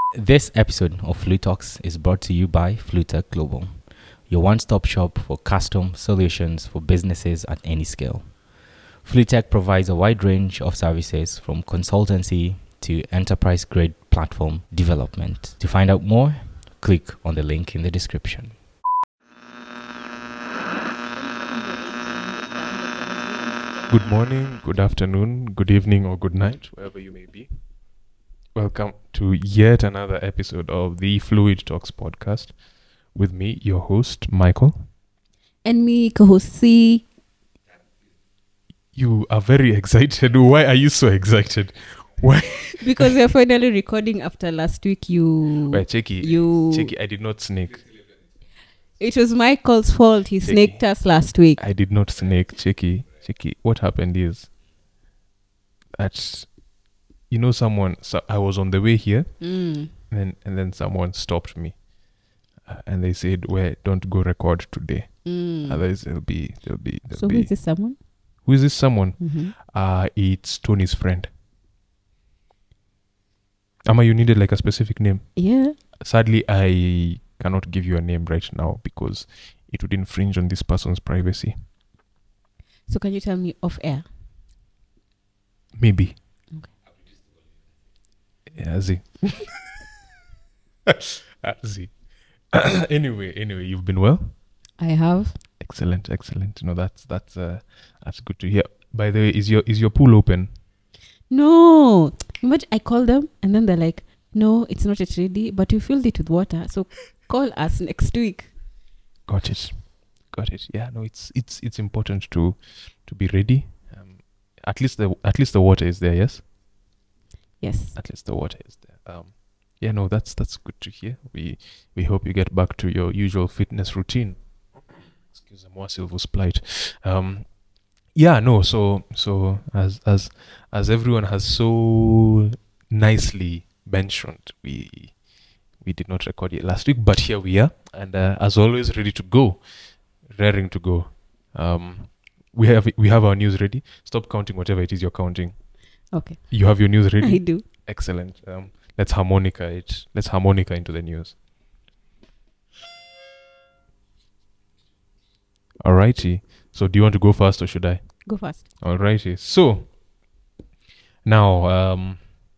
This episode of Flu Talks is brought to you by Flutech Global, your one-stop shop for custom solutions for businesses at any scale. Flutech provides a wide range of services from consultancy to enterprise-grade platform development. To find out more, click on the link in the description. Good morning, good afternoon, good evening, or good night, wherever you may be. Welcome to yet another episode of the Fluid Talks podcast with me, your host, Michael. And me, co-host C. You are very excited. Why are you so excited? Why? Because we're finally recording after last week. Wait, Checky, I did not snake. It was Michael's fault. He snaked us last week. I did not snake, Checky. What happened is that, I was on the way here, and then someone stopped me, and they said, "Well, don't go record today. Otherwise, there'll be." So who is this someone? Who is this someone? Mm-hmm. It's Tony's friend. Ama, you needed like a specific name. Yeah. Sadly, I cannot give you a name right now because it would infringe on this person's privacy. So can you tell me off air? Maybe. Okay. Yeah, Z. Z. Anyway, you've been well? I have. Excellent. No, that's good to hear. By the way, is your pool open? No. Imagine I call them and then they're like, "No, it's not yet ready, but you filled it with water. So call us next week." Got it. Yeah, no, it's important to be ready. At least the water is there, yes? Yes. At least the water is there. Yeah, no, that's good to hear. We hope you get back to your usual fitness routine. Excuse me, more silver splight. Yeah, no, so as everyone has so nicely mentioned, we did not record it last week, but here we are, and as always, ready to go. Raring to go. We have our news ready. Stop counting whatever it is you're counting. Okay. You have your news ready? I do. Excellent. Let's harmonica it. Let's harmonica into the news. Alrighty. So do you want to go first or should I? Go first. Alrighty. So now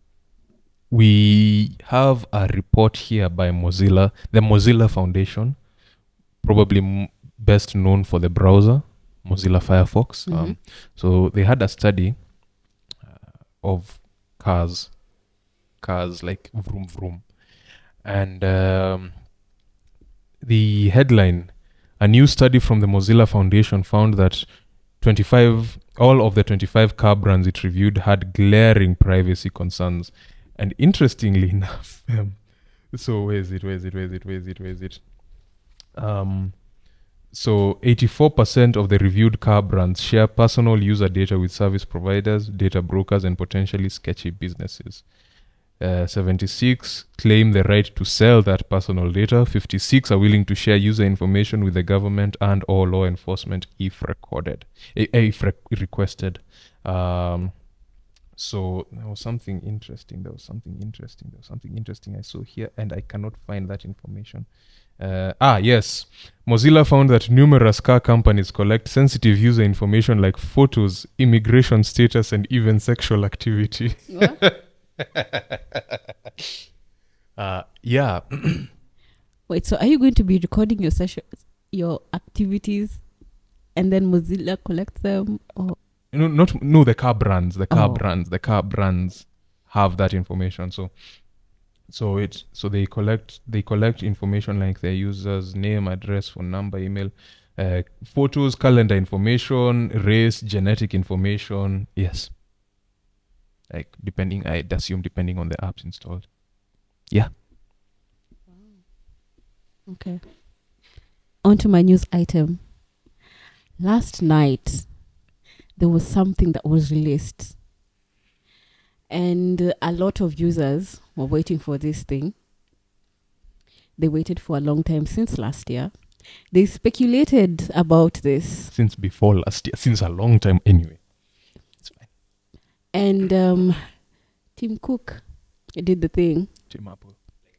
we have a report here by Mozilla, the Mozilla Foundation, probably best known for the browser, Mozilla Firefox. Mm-hmm. So they had a study of cars like vroom vroom, and the headline: a new study from the Mozilla Foundation found that all of the 25 car brands it reviewed had glaring privacy concerns. And interestingly enough, so where is it? So 84% of the reviewed car brands share personal user data with service providers, data brokers, and potentially sketchy businesses. 76 claim the right to sell that personal data. 56 are willing to share user information with the government and or law enforcement if requested. So there was something interesting I saw here, and I cannot find that information. Yes. Mozilla found that numerous car companies collect sensitive user information like photos, immigration status, and even sexual activity. What? Yeah. Wait, so are you going to be recording your activities and then Mozilla collects them? Or? No, the car brands. The car brands have that information. So they collect information like their users' name, address, phone number, email, photos, calendar information, race, genetic information. Yes. Like I'd assume depending on the apps installed. Yeah. Okay. On to my news item. Last night, there was something that was released. And a lot of users were waiting for this thing. They waited for a long time since last year. They speculated about this. Since before last year. Since a long time anyway. It's fine. And Tim Cook did the thing. Tim Apple.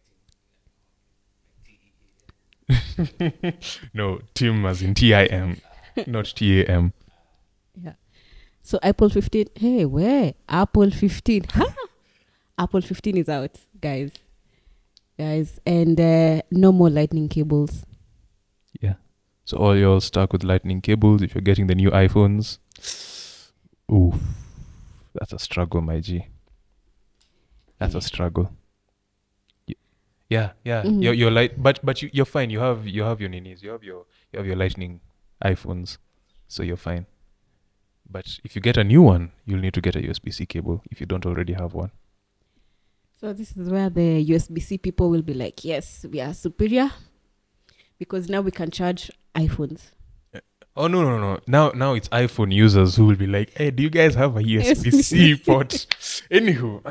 No, Tim as in TIM, not TAM. Yeah. So Apple 15. Hey, where? Apple 15. Huh? Apple 15 is out, guys. And no more lightning cables. Yeah. So all y'all stuck with lightning cables. If you're getting the new iPhones, ooh, that's a struggle, my G. That's a struggle. Yeah. Mhm. You're light, but you're fine. You have your ninis. You have your lightning iPhones, so you're fine. But if you get a new one, you'll need to get a USB-C cable if you don't already have one. So this is where the USB-C people will be like, yes, we are superior because now we can charge iPhones. Oh no! Now it's iPhone users who will be like, "Hey, do you guys have a USB-C port?" Anywho,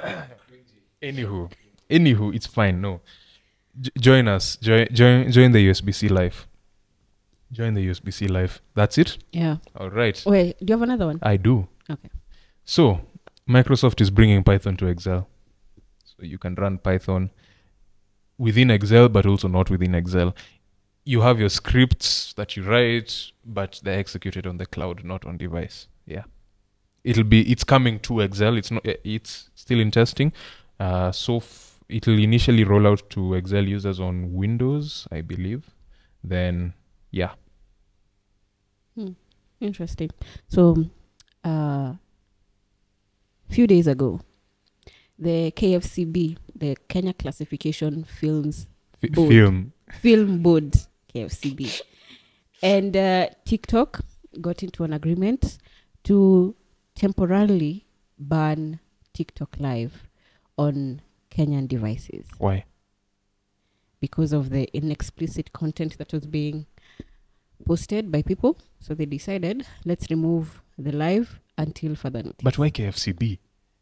it's fine. No, join us. Join the USB-C life. Join the USB-C life. That's it. Yeah. All right. Wait, do you have another one? I do. Okay. So Microsoft is bringing Python to Excel, so you can run Python within Excel, but also not within Excel. You have your scripts that you write, but they're executed on the cloud, not on device. Yeah, it's coming to Excel. It's still in testing. It'll initially roll out to Excel users on Windows, I believe. Then, yeah. Interesting. So, few days ago, the KFCB, the Kenya Classification Films Board. Film Board, KFCB, and TikTok got into an agreement to temporarily ban TikTok Live on Kenyan devices Why? because of the inexplicit content that was being posted by people. So they decided, let's remove the live until further notice. But why KFCB?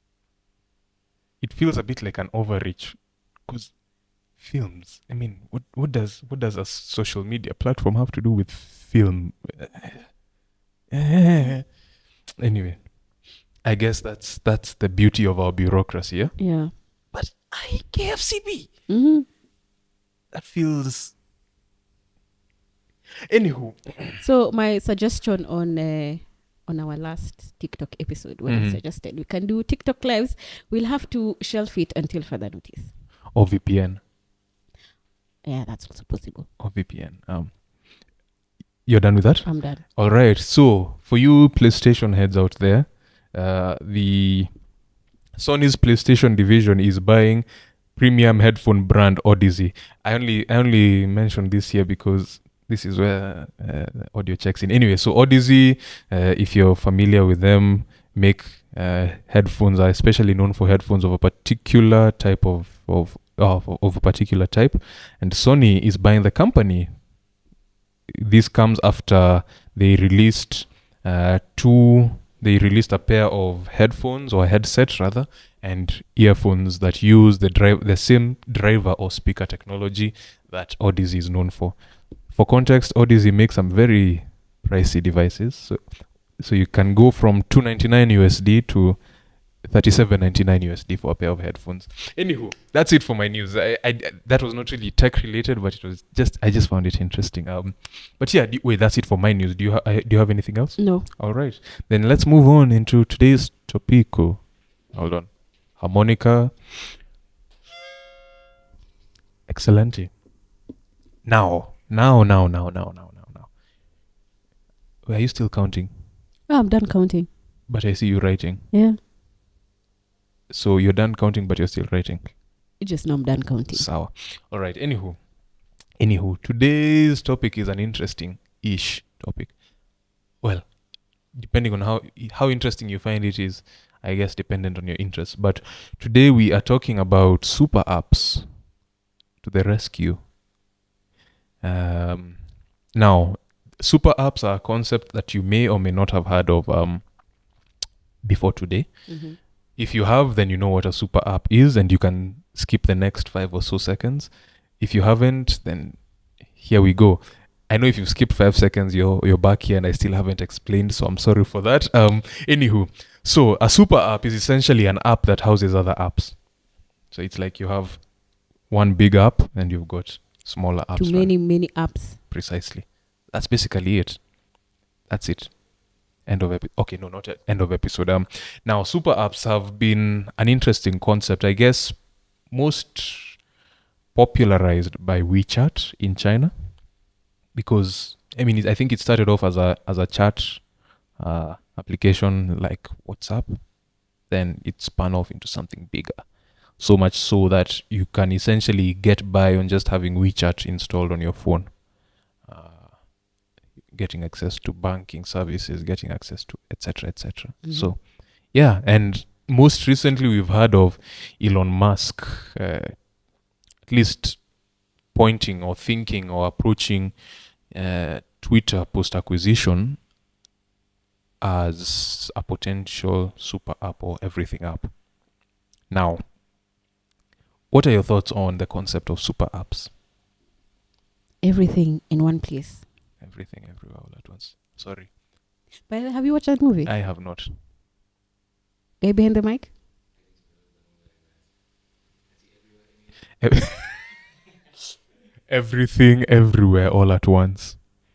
It feels a bit like an overreach, because films. I mean, what does a social media platform have to do with film? Anyway, I guess that's the beauty of our bureaucracy. Yeah. Yeah. But KFCB. Mm-hmm. That feels. Anywho. So my suggestion on our last TikTok episode, when I suggested we can do TikTok lives, we'll have to shelf it until further notice. Or VPN. Yeah, that's also possible. Or VPN. You're done with that? I'm done. All right. So for you PlayStation heads out there, the Sony's PlayStation division is buying premium headphone brand Odyssey. I only mentioned this here because this is where audio checks in. Anyway, so Odyssey, if you're familiar with them, make headphones, are especially known for headphones of a particular type of a particular type, and Sony is buying the company. This comes after they released a pair of headphones, or headsets rather, and earphones that use the same driver or speaker technology that Odyssey is known for. For context, Odyssey makes some very pricey devices. So you can go from $299 USD to $37.99 USD for a pair of headphones. Anywho, that's it for my news. I that was not really tech related, but it was I just found it interesting. But yeah, wait, that's it for my news. Do you have anything else? No. All right, then let's move on into today's topico. Hold on, harmonica. Excellente. Now. Are you still counting? Oh, I'm done counting. But I see you writing. Yeah. So you're done counting, but you're still writing. You just know I'm done counting. Sour. All right. Anywho, today's topic is an interesting-ish topic. Well, depending on how interesting you find it is, I guess, dependent on your interests. But today we are talking about super apps to the rescue. Now, super apps are a concept that you may or may not have heard of before today. Mm-hmm. If you have, then you know what a super app is, and you can skip the next 5 or so seconds. If you haven't, then here we go. I know if you've skipped 5 seconds, you're back here, and I still haven't explained, so I'm sorry for that. Anywho, so a super app is essentially an app that houses other apps. So it's like you have one big app, and you've got smaller apps. to right? many apps. Precisely. That's basically it. That's it. End of okay, no, not end of episode. Now super apps have been an interesting concept. I guess most popularized by WeChat in China, because I mean, I think it started off as a chat application like WhatsApp. Then it spun off into something bigger. So much so that you can essentially get by on just having WeChat installed on your phone. Getting access to banking services, getting access to etc. etc. So, yeah, and most recently we've heard of Elon Musk, at least pointing or thinking or approaching Twitter post-acquisition as a potential super app or everything app. Now, what are your thoughts on the concept of super apps? Everything in one place. Everything everywhere all at once. Sorry, But have you watched that movie? I have not. Guy behind the mic? Everything everywhere all at once.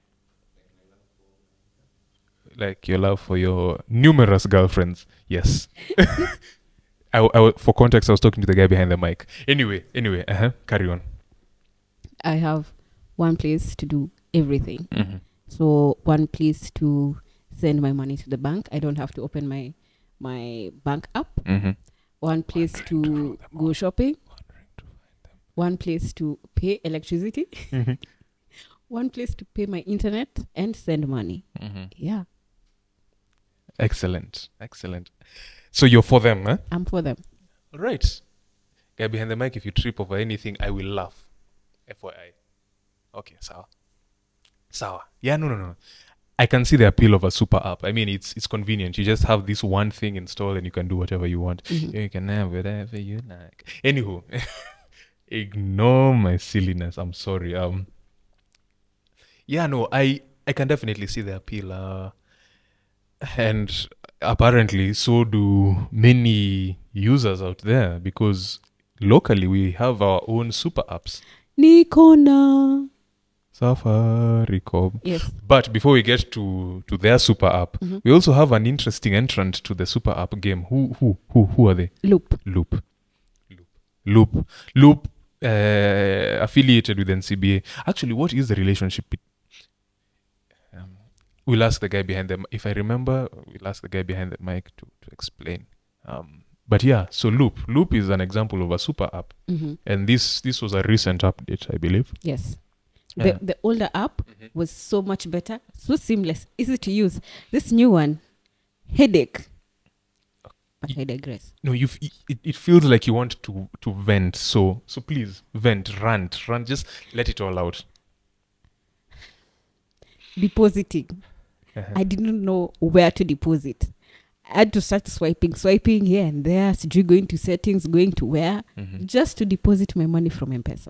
Like your love for your numerous girlfriends. Yes. For context, I was talking to the guy behind the mic. Anyway, carry on. I have one place to do everything. Mm-hmm. So one place to send my money to the bank. I don't have to open my bank app. Mm-hmm. One place to go shopping. One place to pay electricity. Mm-hmm. One place to pay my internet and send money. Mm-hmm. Yeah, Excellent. So you're for them, huh? I'm for them. Right. Guy behind the mic, if you trip over anything, I will laugh. FYI. Okay, sour. Yeah, no. I can see the appeal of a super app. I mean, it's convenient. You just have this one thing installed and you can do whatever you want. Mhm. You can have whatever you like. Anywho, ignore my silliness. I'm sorry. Yeah, no, I can definitely see the appeal. And apparently, so do many users out there, because locally we have our own super apps. Nikona. Safaricom. Yes. But before we get to their super app, Mhm. we also have an interesting entrant to the super app game. Who are they? Loop. Loop. Affiliated with NCBA. Actually, what is the relationship? We'll ask the guy behind the. If I remember, we'll ask the guy behind the mic to explain. But yeah, so Loop is an example of a super app, Mm-hmm. and this was a recent update, I believe. Yes. Yeah. The older app was so much better, so seamless, easy to use. This new one, headache. But I digress. No, it feels like you want to vent. So please vent, rant. Just let it all out. Depositing. I didn't know where to deposit. I had to start swiping here and there, sijui going to settings, going to where, Mhm. just to deposit my money from M-Pesa.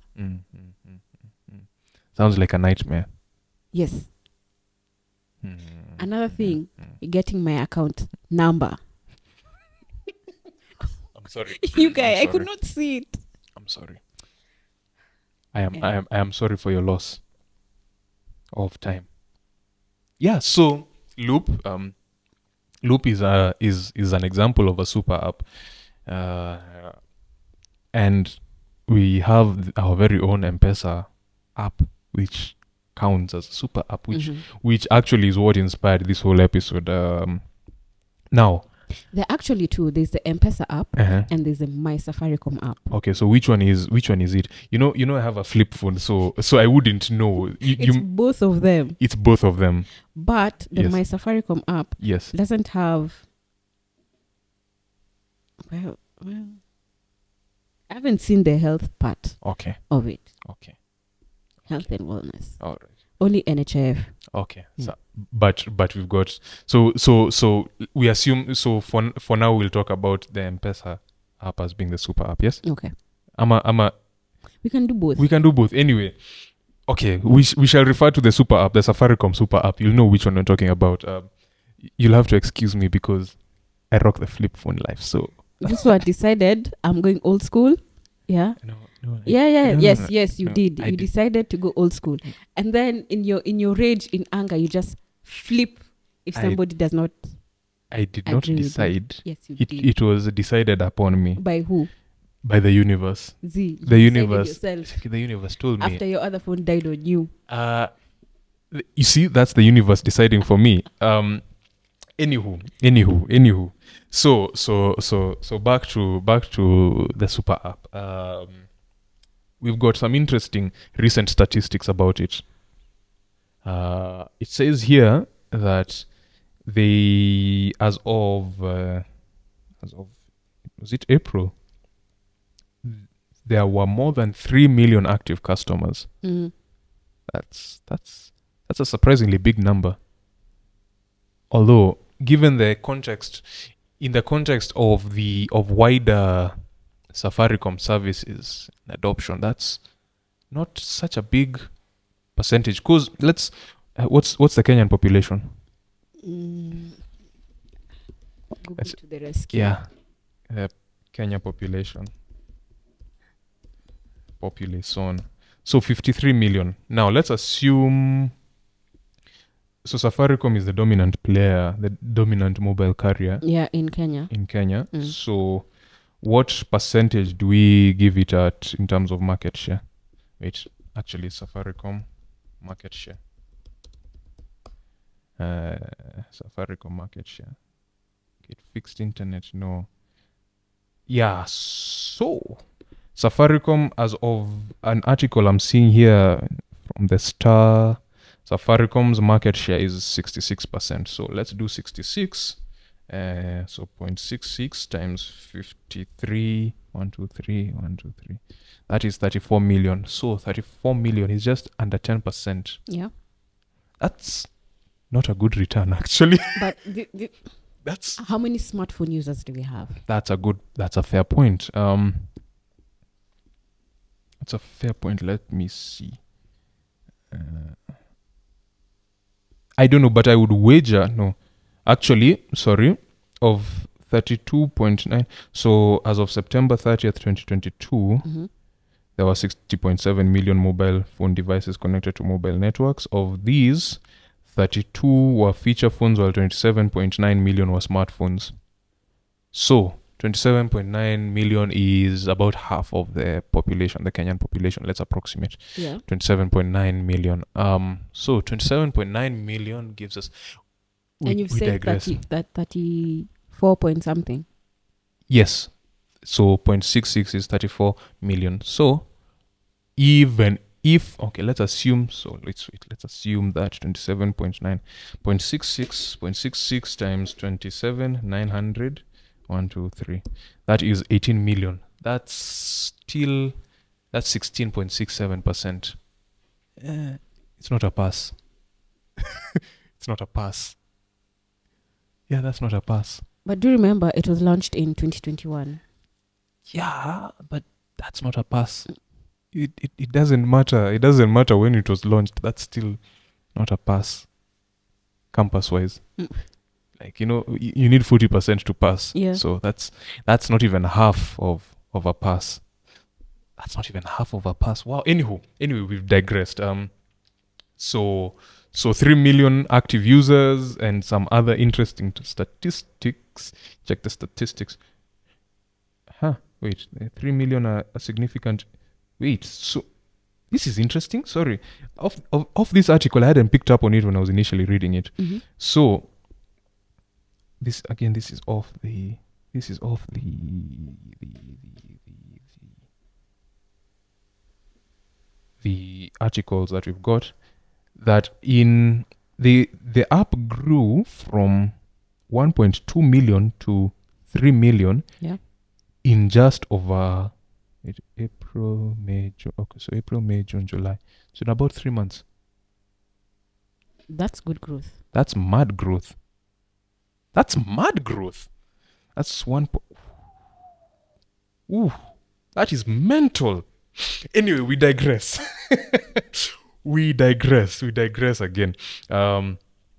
Sounds like a nightmare. Yes. Another thing, getting my account number. I'm sorry. You guys, I I'm could sorry. not see it. I'm sorry. I am sorry for your loss of time. Yeah. So Loop is an example of a super app, and we have our very own M-Pesa app, which counts as a super app, which actually is what inspired this whole episode. Now, There are actually two. There's the M-Pesa app uh-huh. and there's the My Safaricom app. Okay, so which one is it? You know, I have a flip phone, so I wouldn't know. It's both of them. It's both of them. But the Yes. My Safaricom app Yes. doesn't have. Well, I haven't seen the health part Okay. of it. Okay. Health and wellness. All right. Only NHIF. Okay. Mm. So, but we've got so we assume, so for now we'll talk about the M-Pesa app as being the super app. Yes. Okay. We can do both. We can do both. Anyway. Okay. We shall refer to the super app, the Safaricom super app. You'll know which one we're talking about. You'll have to excuse me because I rock the flip phone life. So This one decided I'm going old school. Yeah. No, Yes, you no, did. I You did. decided to go old school, and then in your rage, in anger, you just flip if I- somebody does not I did not agree with you. decide. Yes, you It did. it was decided upon me By who? by the universe. Z. You The decided universe. yourself The universe told me. after your other phone died on you. You see, that's the universe deciding for me. Anywho. So back to the super app. We've got some interesting recent statistics about it. It says here that they, as of was it April? There were more than 3 million active customers. Mm. That's a surprisingly big number. Although, given the context, in the context of wider Safaricom services adoption, that's not such a big percentage. Because what's the Kenyan population? Google That's- to the rescue. Yeah, Kenya population. So 53 million. Now let's assume. So Safaricom is the dominant player, the dominant mobile carrier Yeah, in Kenya. in Kenya. Mm. So what percentage do we give it at in terms of market share? Wait, actually Safaricom market share. Safaricom market share. Get fixed internet, no. Yeah, so Safaricom, as of an article I'm seeing here from the Star, Safaricom's market share is 66%. So let's do 66. So 0.66 times 53, 123. That is 34 million. So 34 million is just under 10%. Yeah. That's not a good return, actually. But That's how many smartphone users do we have? that's a fair point. That's a fair point. Let me see. I don't know, but I would wager of 32.9. So as of September 30th, 2022, Mm-hmm. there were 60.7 million mobile phone devices connected to mobile networks. Of these, 32 were feature phones, while 27.9 million were smartphones. So 27.9 million is about half of the population, the Kenyan population. Let's approximate. Yeah. 27.9 million. So 27.9 million gives us. And you've said 34 point something. Yes. So 0.66 is 34 million. So even if, okay, let's assume that 27.9, 0.66 times 27,900, 1, 2, 3. That is 18 million. That's 16.67%. It's not a pass. It's not a pass. Yeah, that's not a pass. But do remember, it was launched in 2021. Yeah, but that's not a pass. It doesn't matter. It doesn't matter when it was launched. That's still not a pass. Campus wise. Mm. Like, you need 40% to pass. Yeah. So that's not even half of a pass. That's not even half of a pass. Wow. Anyway, we've digressed. So 3 million active users and some other interesting statistics. Check the statistics. Wait, 3 million are a significant. Wait, so this is interesting. Sorry, of this article, I hadn't picked up on it when I was initially reading it. Mm-hmm. So this is off the articles that we've got. That in the app grew from 1.2 million to 3 million. Yeah. In just over April, May, June. Okay, so April, May, June, July. So in about 3 months. That's good growth. That's mad growth. That's one. Ooh, that is mental. Anyway, we digress. We digress again.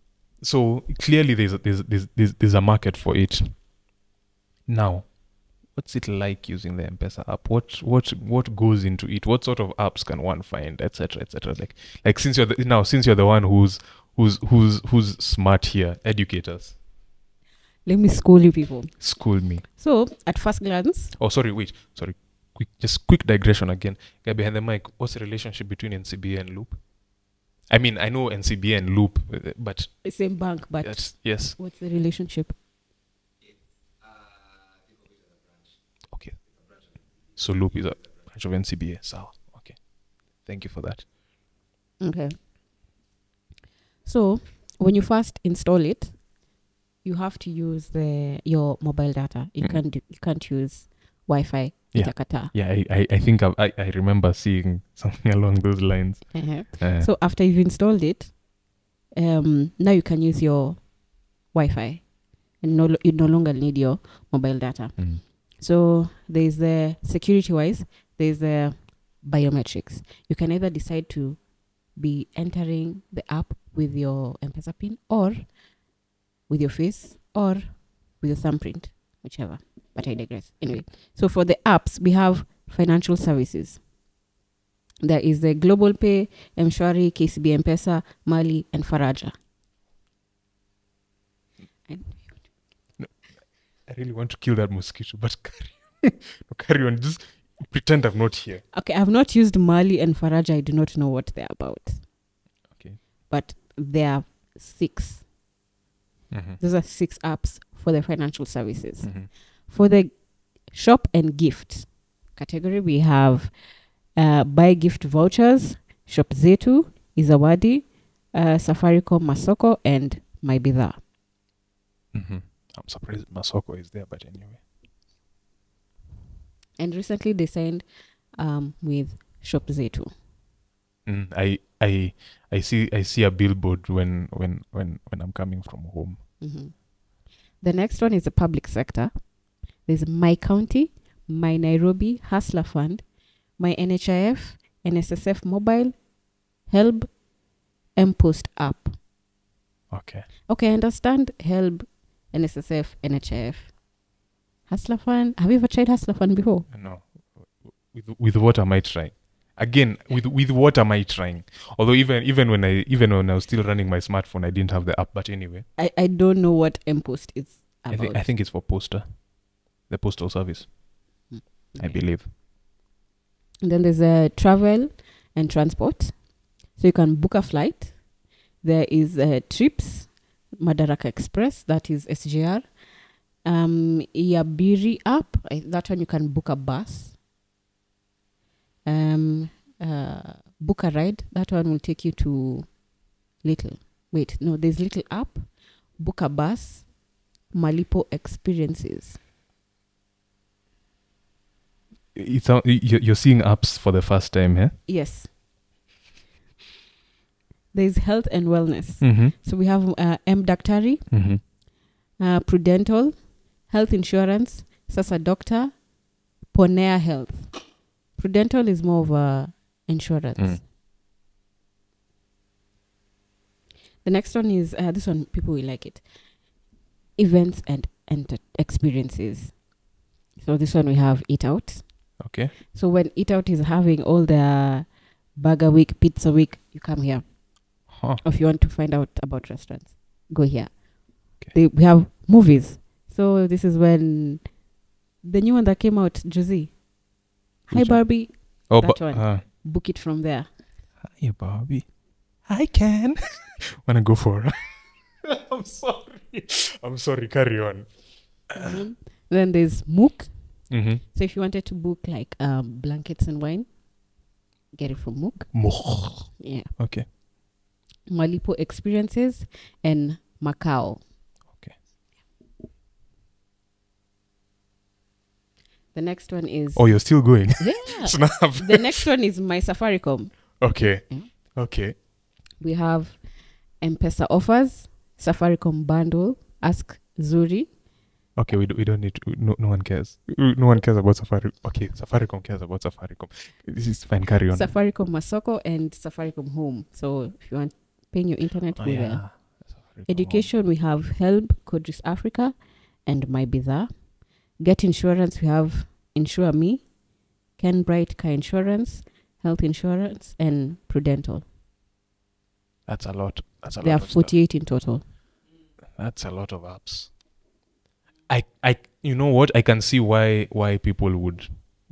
So clearly, there's a market for it. Now, what's it like using the M-Pesa app? What goes into it? What sort of apps can one find, etc., etc.? Like since you're the one who's smart here, educate us. Let me school you people. School me. So, at first glance, Oh, sorry. Quick digression again. Guy behind the mic. What's the relationship between NCBA and Loop? I mean, I know NCBA and Loop, but same bank, but yes. what's the relationship? Okay. So Loop is a branch of NCBA. So okay. Thank you for that. Okay. So, when you first install it, you have to use your mobile data. You can't use Wi-Fi. Yeah. Itakata. Yeah, I think I remember seeing something along those lines. So after you've installed it, now you can use your Wi-Fi, and you no longer need your mobile data. So there's the security-wise, there's the biometrics. You can either decide to be entering the app with your M-Pesa PIN, or with your face, or with your thumbprint, whichever. But I digress. Anyway, so for the apps, we have financial services. There is the Global Pay, M-Shwari, KCB M-Pesa, Mali, and Faraja. I really want to kill that mosquito, but carry on. Just pretend I'm not here. Okay, I've not used Mali and Faraja. I do not know what they're about. Okay. But there are 6. Those are 6 apps for the financial services. For the shop and gift category, we have buy gift vouchers, Shop Zetu, Izawadi, Safaricom Masoko, and My Bidhaa. I'm surprised Masoko is there, but anyway. And recently they signed with Shop Zetu. I see a billboard when I'm coming from home. The next one is the public sector. There's My County, My Nairobi, Hustler Fund, My NHIF, NSSF Mobile, Helb, M-Post app. Okay, I understand Helb, NSSF, NHIF. Hustler Fund. Have you ever tried Hustler Fund before? No. With what am I trying? Again, with what am I trying? Although even when I was still running my smartphone, I didn't have the app. But anyway, I don't know what M-Post is about. I think it's for Posta, the postal service. I believe. And then there's a travel and transport. So you can book a flight. There is Trips, Madaraka Express, that is SGR. Iabiri app, that one you can book a bus. Book a ride, that one will take you to there's Little app, book a bus, Malipo experiences. You're seeing apps for the first time, eh? Yes. There's health and wellness. So we have M Daktari, Prudental, health insurance, Sasa Doctor, Ponea Health. Prudental is more of a insurance. The next one is, this one, people will like it. Events and experiences. So this one we have Eat Out. Okay. So when Eat Out is having all the burger week, pizza week, you come here. Or if you want to find out about restaurants, go here. Okay. We have movies. So this is when the new one that came out, Josie. Hi Barbie. Oh, that one. Book it from there. Hi Barbie. I can. Wanna go for it? I'm sorry. Carry on. Then there's Mook. So if you wanted to book like blankets and wine, get it from Mook. Yeah. Okay. Malipo experiences and Macau. Okay. The next one is... Oh, you're still going? Yeah. Snap. The next one is My Safaricom. Okay. Yeah. Okay. We have M-Pesa offers, Safaricom bundle, Ask Zuri. Okay, we don't need to... No one cares. No one cares about Safaricom. Okay, Safaricom cares about Safaricom. This is fine, carry on. Safaricom Masoko and Safaricom Home. So if you want paying your internet, go there. Education, we have Help, Codris Africa, and My Bidhaa. Get Insurance, we have Insure Me, Ken Bright Car Insurance, Health Insurance, and Prudental. That's a lot. That's a There lot are of stuff. 48 in total. That's a lot of apps. I you know what? I can see why people would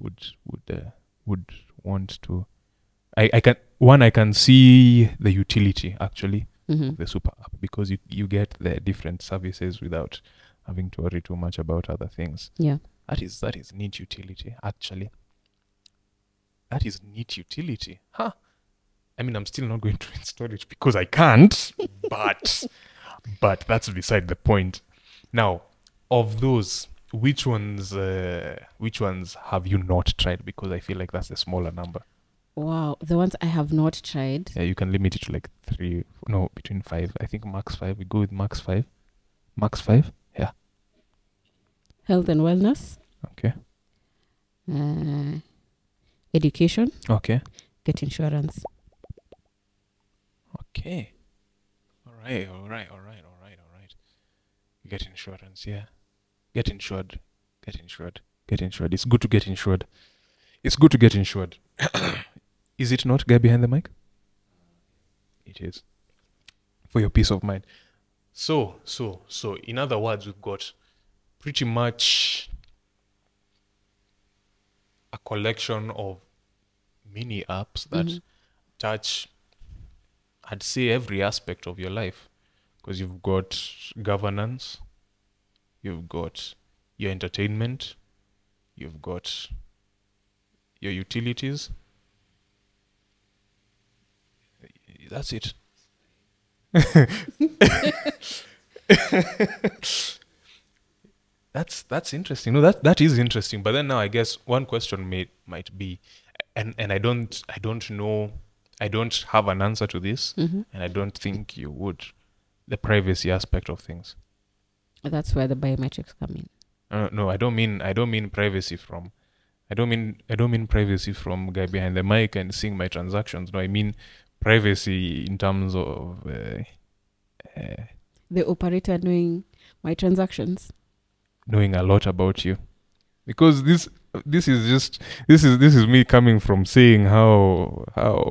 want to. I can see the utility actually Mm-hmm. of the super app, because you get the different services without having to worry too much about other things. Yeah. That is neat utility actually. That is neat utility. Huh. I mean, I'm still not going to install it because I can't, but that's beside the point. Now, of those, which ones have you not tried? Because I feel like that's the smaller number. Wow. The ones I have not tried. Yeah, you can limit it to like 3, no, between 5. I think max 5. We go with max 5. Max 5? Yeah. Health and wellness. Okay. Education. Okay. Get Insurance. Okay. All right. Get insurance, yeah. Get insured. It's good to get insured. Is it not, guy behind the mic? It is. For your peace of mind. So, in other words, we've got pretty much a collection of mini apps that touch, I'd say, every aspect of your life. Because you've got governance, you've got your entertainment, you've got your utilities. That's it. That's interesting. No, that is interesting. But then now I guess one question might be, and I don't know, I don't have an answer to this, and I don't think you would. The privacy aspect of things. That's where the biometrics come in. No, I don't mean privacy from. I don't mean privacy from guy behind the mic and seeing my transactions. No, I mean privacy in terms of The operator knowing my transactions. knowing a lot about you, because this is me coming from saying how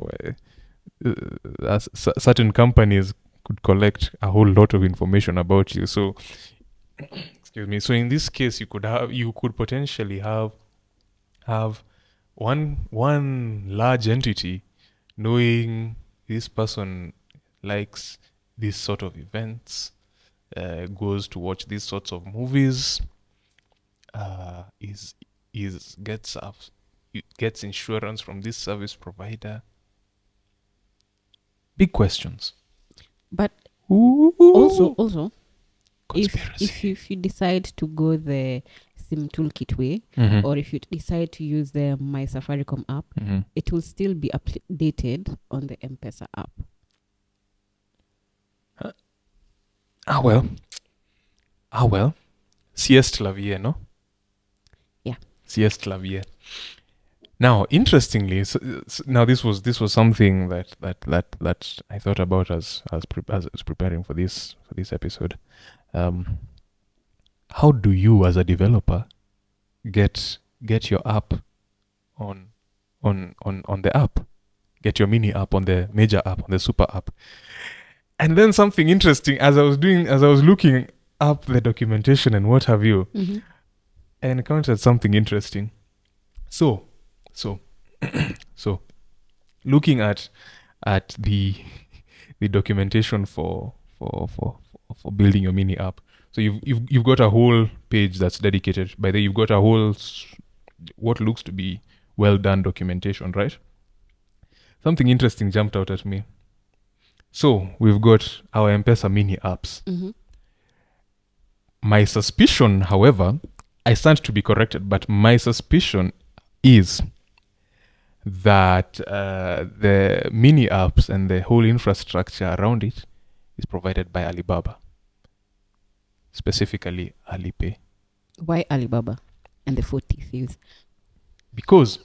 certain companies could collect a whole lot of information about you. So, excuse me. So in this case, you could potentially have one large entity knowing this person likes this sort of events, goes to watch these sorts of movies, gets insurance from this service provider. Big questions. But Ooh. also Conspiracy. if you decide to go the SIM toolkit way, Mhm. or if you decide to use the My Safaricom app, Mhm. it will still be updated on the M-Pesa app. Ah well. Sieste la vie, no? Yeah. Sieste la vie. Now, interestingly, now this was something that I thought about as I was preparing for this episode. How do you, as a developer, get your app on the app? Get your mini app on the major app, on the super app. And then something interesting, as I was looking up the documentation and what have you, I encountered something interesting. So looking at the documentation for building your mini app. So you've got a whole page that's dedicated. By the way, you've got a whole what looks to be well done documentation, right? Something interesting jumped out at me. So we've got our M-Pesa mini apps. My suspicion, however, I stand to be corrected, but my suspicion is that the mini apps and the whole infrastructure around it is provided by Alibaba, specifically Alipay. Why Alibaba and the 40 thieves? Because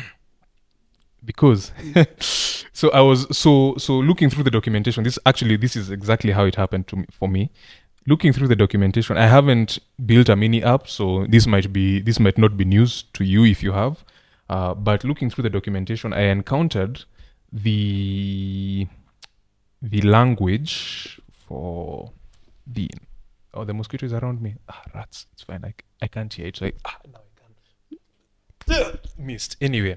so I was so looking through the documentation. This is exactly how it happened for me. looking through the documentation, I haven't built a mini app, so this might not be news to you if you have. But looking through the documentation, I encountered the language for the mosquito is around me. Rats. It's fine. I can't hear it. So now I can. Missed. Anyway,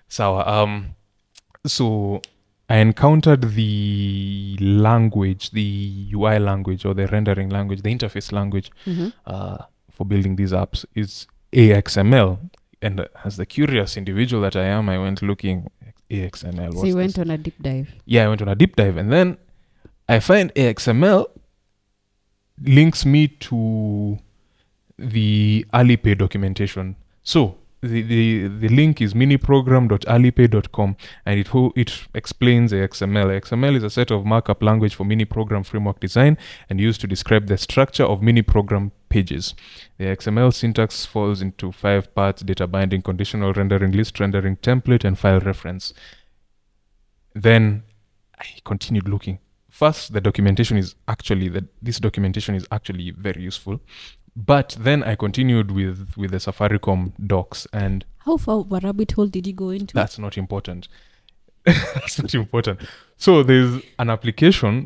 so I encountered the language, the UI language or the rendering language, the interface language for building these apps is AXML. And as the curious individual that I am, I went looking AXML. So you went on a deep dive. Yeah, I went on a deep dive, and then I find AXML links me to the Alipay documentation. So the link is miniprogram.alipay.com, and it explains AXML. AXML is a set of markup language for mini program framework design and used to describe the structure of mini program pages. The XML syntax falls into 5 parts: data binding, conditional rendering, list rendering, template, and file reference. Then I continued looking. First, this documentation is actually very useful. But then I continued with the Safaricom docs, and how far of a rabbit hole did you go into? That's not important. That's not important. So there's an application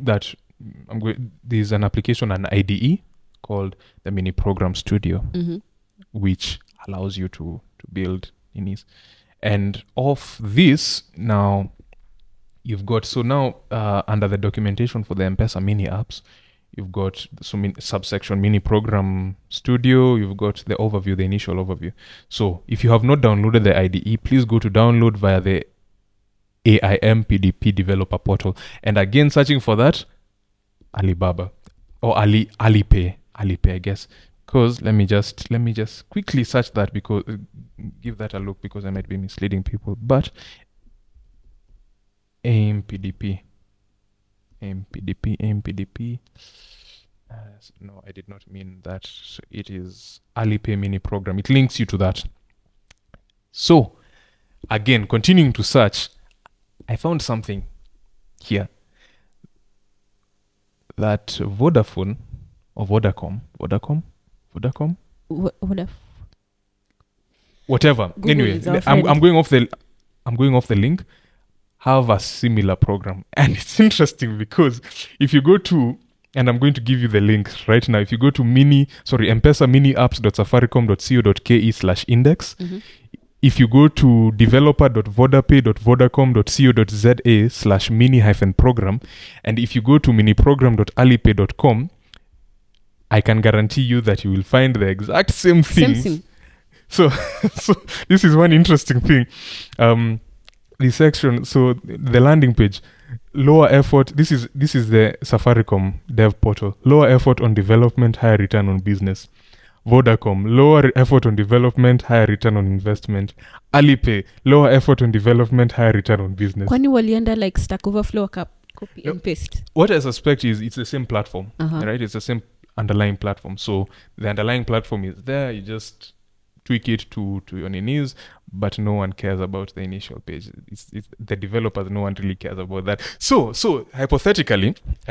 an IDE called the Mini Program Studio, which allows you to build minis. And of this, now you've got, under the documentation for the M-Pesa mini apps, you've got subsection Mini Program Studio, you've got the overview, the initial overview. So if you have not downloaded the IDE, please go to download via the AIM PDP developer portal. And again, searching for that, Alibaba or Alipay, I guess. Because let me just quickly search that, because give that a look, because I might be misleading people. But AIM PDP. No, I did not mean that. So it is Alipay mini program. It links you to that. So again, continuing to search, I found something here that Vodafone or Vodacom, whatever. Google anyway, I'm going off the link. Have a similar program, and it's interesting because if you go to, and I'm going to give you the link right now. If you go to M-Pesa miniapps.safaricom.co.ke/index, if you go to developer.vodapay.vodacom.co.za/mini-program, and if you go to miniprogram.alipay.com, I can guarantee you that you will find the exact same thing. So this is one interesting thing. The section, so the landing page, lower effort. This is the Safaricom dev portal. Lower effort on development, higher return on business. Vodacom, lower effort on development, higher return on investment. Alipay, lower effort on development, higher return on business. Kwani walienda like Stack Overflow copy and paste? What I suspect is it's the same platform, right? It's the same underlying platform. So the underlying platform is there. You just tweak it to your needs, but no one cares about the initial page. It's the developers. No one really cares about that. So hypothetically,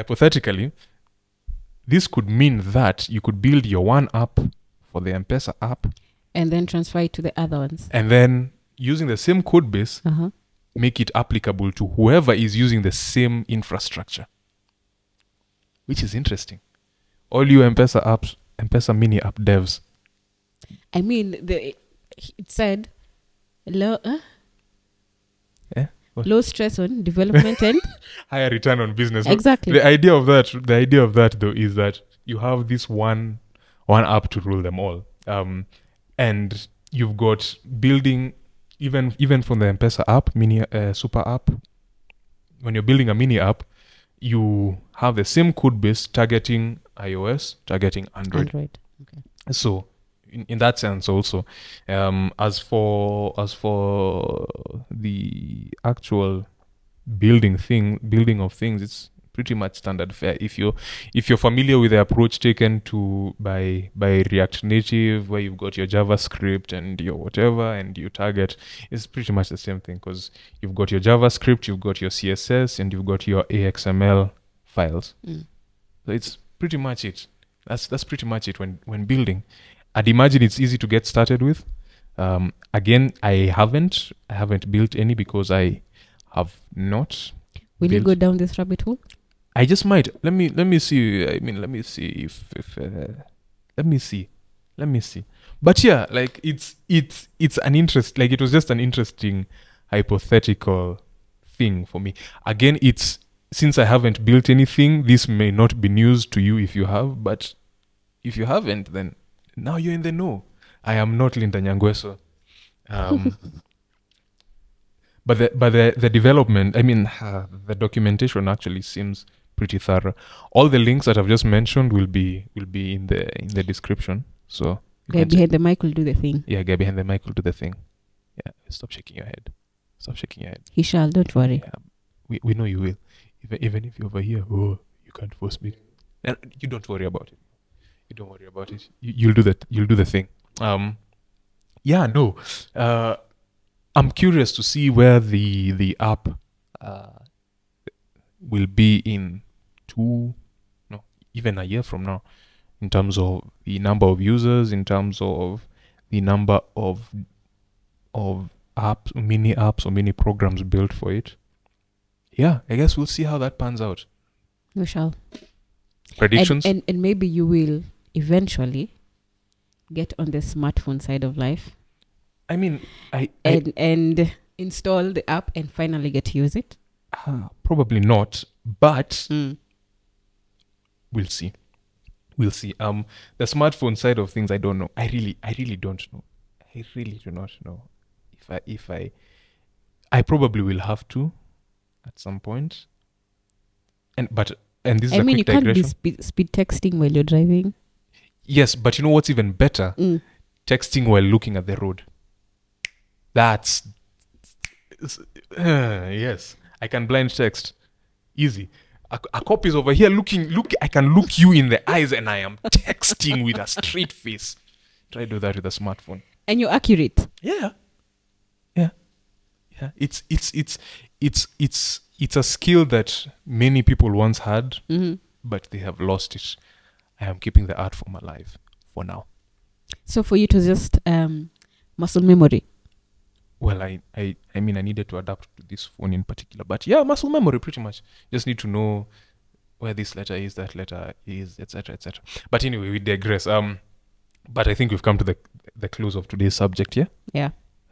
this could mean that you could build your one app for the M-Pesa app, and then transfer it to the other ones, and then using the same code base, make it applicable to whoever is using the same infrastructure, which is interesting. All you M-Pesa apps, M-Pesa mini app devs. I mean, it said low stress on development and higher return on business. Exactly. The idea of that though is that you have this one app to rule them all, and you've got building even from the M-Pesa app, mini super app. When you're building a mini app, you have the same code base targeting iOS, targeting Android. Okay. So in that sense also, as for the actual building of things, it's pretty much standard fare. If you're familiar with the approach taken by React Native, where you've got your JavaScript and your whatever, and you target, it's pretty much the same thing, because you've got your JavaScript, you've got your CSS, and you've got your AXML files. So it's pretty much it. That's pretty much it when building. I'd imagine it's easy to get started with. Again, I haven't built any because I have not. Will you built. go down this rabbit hole? I just might. Let me see. I mean, let me see if let me see. But yeah, like it's an interest. Like it was just an interesting hypothetical thing for me. Again, it's since I haven't built anything, this may not be news to you if you have. But if you haven't, then now you're in the know. I am not Linda Nyangweso. But the development, I mean, the documentation actually seems pretty thorough. All the links that I've just mentioned will be in the description. So Guy behind the mic will do the thing. yeah, guy behind the mic will do the thing. Yeah, stop shaking your head. He shall, don't worry. Yeah, we know you will. Even if you're over here, oh, you can't force me. You don't worry about it. You'll do that. You'll do the thing. Yeah, no. I'm curious to see where the app will be in even a year from now, in terms of the number of users, in terms of the number of apps, mini apps or mini programs built for it. Yeah, I guess we'll see how that pans out. We shall. Predictions? And maybe you will eventually get on the smartphone side of life. I mean, and install the app and finally get to use it. Probably not, but we'll see. The smartphone side of things, I don't know. I really don't know. I really do not know. If I probably will have to at some point. And this is a quick digression. I mean, you can't be speed texting while you're driving. Yes, but you know what's even better? Texting while looking at the road. That's yes. I can blind text. Easy. A cop is over here looking. I can look you in the eyes and I am texting with a straight face. Try to do that with a smartphone. And you're accurate. Yeah. It's a skill that many people once had, but they have lost it. I am keeping the art form alive for now. So for you to just muscle memory. Well, I mean, I needed to adapt to this phone in particular. But yeah, muscle memory, pretty much. Just need to know where this letter is, that letter is, etc., etc. But anyway, we digress. But I think we've come to the close of today's subject, yeah? Yeah.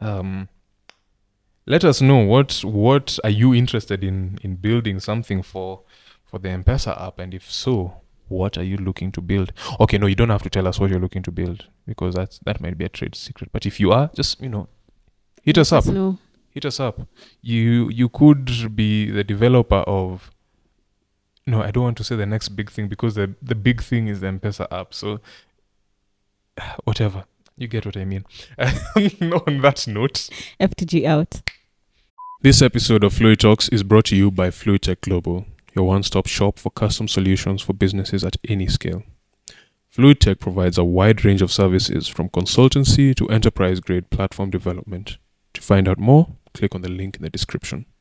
Let us know what are you interested in building something for the M-Pesa app, and if so, what are you looking to build? Okay, no, you don't have to tell us what you're looking to build, because that might be a trade secret. But if you are, just hit us up. Hit us up. You could be the developer of. No, I don't want to say the next big thing, because the big thing is the M-Pesa app. So whatever. You get what I mean. On that note, FTG out. This episode of Fluid Talks is brought to you by Fluidtech Global, your one-stop shop for custom solutions for businesses at any scale. Fluidtech provides a wide range of services from consultancy to enterprise-grade platform development. To find out more, click on the link in the description.